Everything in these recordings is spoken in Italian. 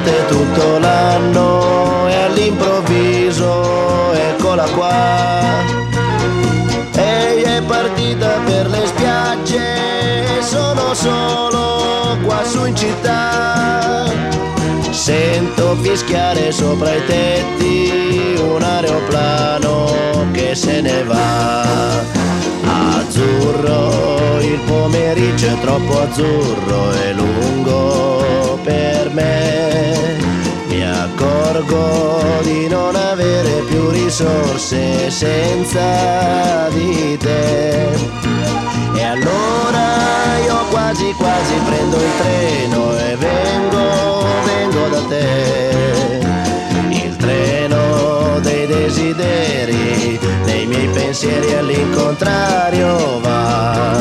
d'estate tutto l'anno e all'improvviso eccola qua. Ehi, è partita per le spiagge e sono solo qua su in città. Sento fischiare sopra i tetti un aeroplano che se ne va. Azzurro, il pomeriggio è troppo azzurro e lungo per me. Mi accorgo di non avere più risorse senza di te. E allora io quasi quasi prendo il treno e vengo da te. Il treno dei desideri, nei miei pensieri all'incontrario va.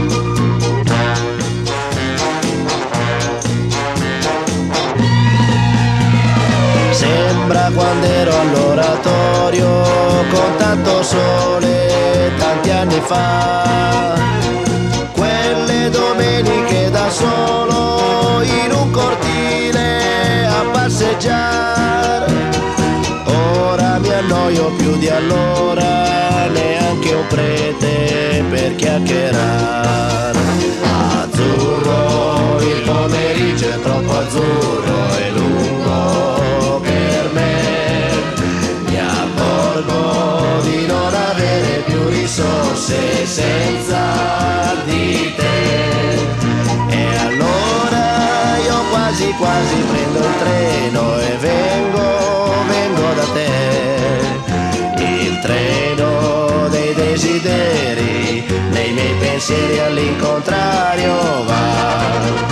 Sembra quando ero all'oratorio con tanto sole tanti anni fa. Quelle domeniche da solo in un cortile a passeggiare. Ora mi annoio più di allora, neanche un prete per chiacchierare. Azzurro, il pomeriggio è troppo azzurro e lungo per me. Mi accorgo di non avere più risorse senza di te. E allora io quasi quasi prendo il treno e vengo da te. Il treno dei desideri, nei miei pensieri all'incontrario va.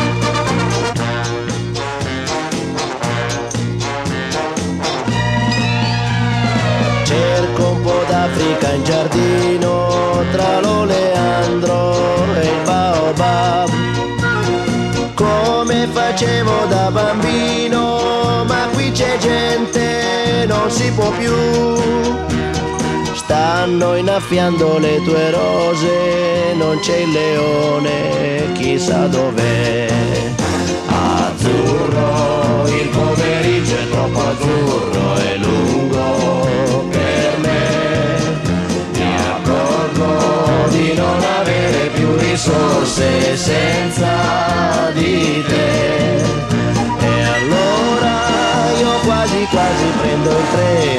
Cerco un po' d'Africa in giardino tra l'oleandro e il baobab, come facevo da bambino, ma qui c'è gente, non si può più. Stanno innaffiando le tue rose, non c'è il leone, chissà dov'è. Azzurro, il pomeriggio è troppo azzurro e lungo per me. Mi accorgo di non avere più risorse senza di te. E allora io quasi quasi prendo il treno